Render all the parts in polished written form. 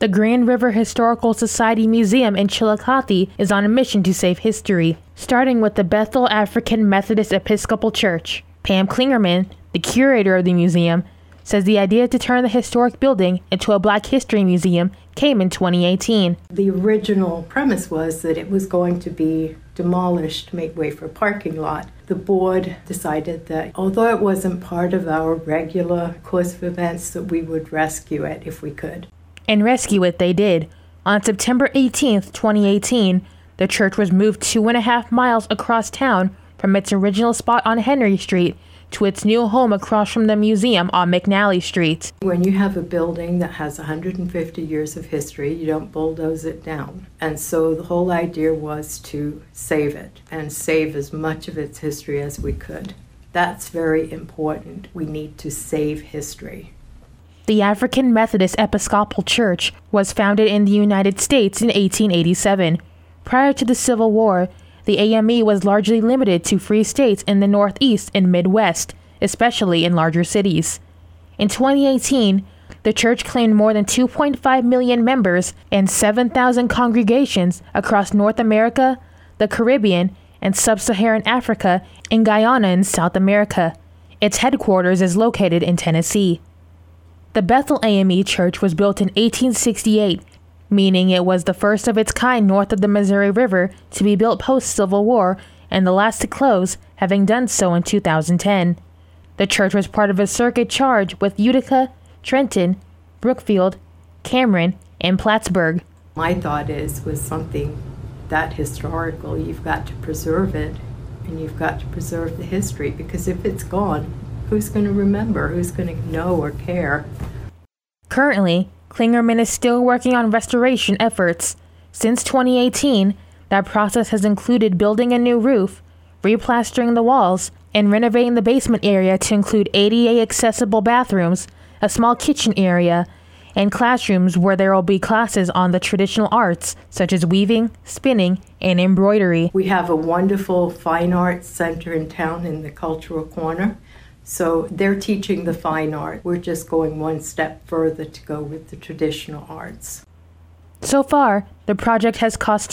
The Grand River Historical Society Museum in Chillicothe is on a mission to save history, starting with the Bethel African Methodist Episcopal Church. Pam Klingerman, the curator of the museum, says the idea to turn the historic building into a Black History Museum came in 2018. The original premise was that it was going to be demolished to make way for a parking lot. The board decided that although it wasn't part of our regular course of events, that we would rescue it if we could. And rescue it they did. On September 18th, 2018, the church was moved 2.5 miles across town from its original spot on Henry Street to its new home across from the museum on McNally Street. When you have a building that has 150 years of history, you don't bulldoze it down. And so the whole idea was to save it and save as much of its history as we could. That's very important. We need to save history. The African Methodist Episcopal Church was founded in the United States in 1887. Prior to the Civil War, the AME was largely limited to free states in the Northeast and Midwest, especially in larger cities. In 2018, the church claimed more than 2.5 million members and 7,000 congregations across North America, the Caribbean, and Sub-Saharan Africa, and Guyana in South America. Its headquarters is located in Tennessee. The Bethel AME Church was built in 1868, meaning it was the first of its kind north of the Missouri River to be built post-Civil War and the last to close, having done so in 2010. The church was part of a circuit charge with Utica, Trenton, Brookfield, Cameron, and Plattsburgh. My thought is, with something that historical, you've got to preserve it, and you've got to preserve the history, because if it's gone, who's going to remember? Who's going to know or care? Currently, Klingerman is still working on restoration efforts. Since 2018, that process has included building a new roof, replastering the walls, and renovating the basement area to include ADA-accessible bathrooms, a small kitchen area, and classrooms where there will be classes on the traditional arts, such as weaving, spinning, and embroidery. We have a wonderful fine arts center in town in the Cultural Corner. So they're teaching the fine art. We're just going one step further to go with the traditional arts. So far, the project has cost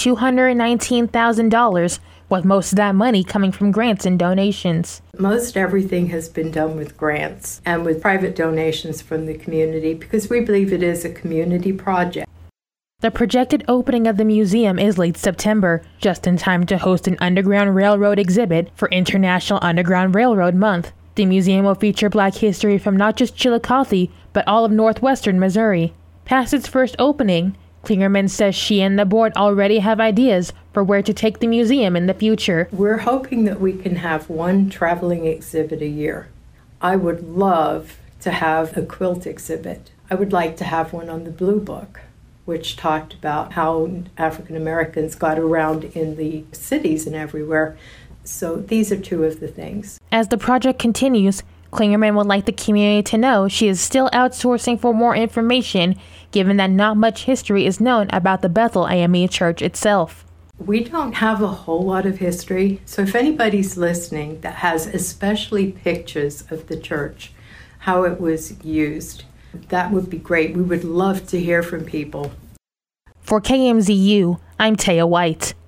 $219,000, with most of that money coming from grants and donations. Most everything has been done with grants and with private donations from the community because we believe it is a community project. The projected opening of the museum is late September, just in time to host an Underground Railroad exhibit for International Underground Railroad Month. The museum will feature Black history from not just Chillicothe, but all of northwestern Missouri. Past its first opening, Klingerman says she and the board already have ideas for where to take the museum in the future. We're hoping that we can have one traveling exhibit a year. I would love to have a quilt exhibit. I would like to have one on the Blue Book, which talked about how African Americans got around in the cities and everywhere. So these are two of the things. As the project continues, Klingerman would like the community to know she is still outsourcing for more information, given that not much history is known about the Bethel AME Church itself. We don't have a whole lot of history, so if anybody's listening that has especially pictures of the church, how it was used, that would be great. We would love to hear from people. For KMZU, I'm Taya White.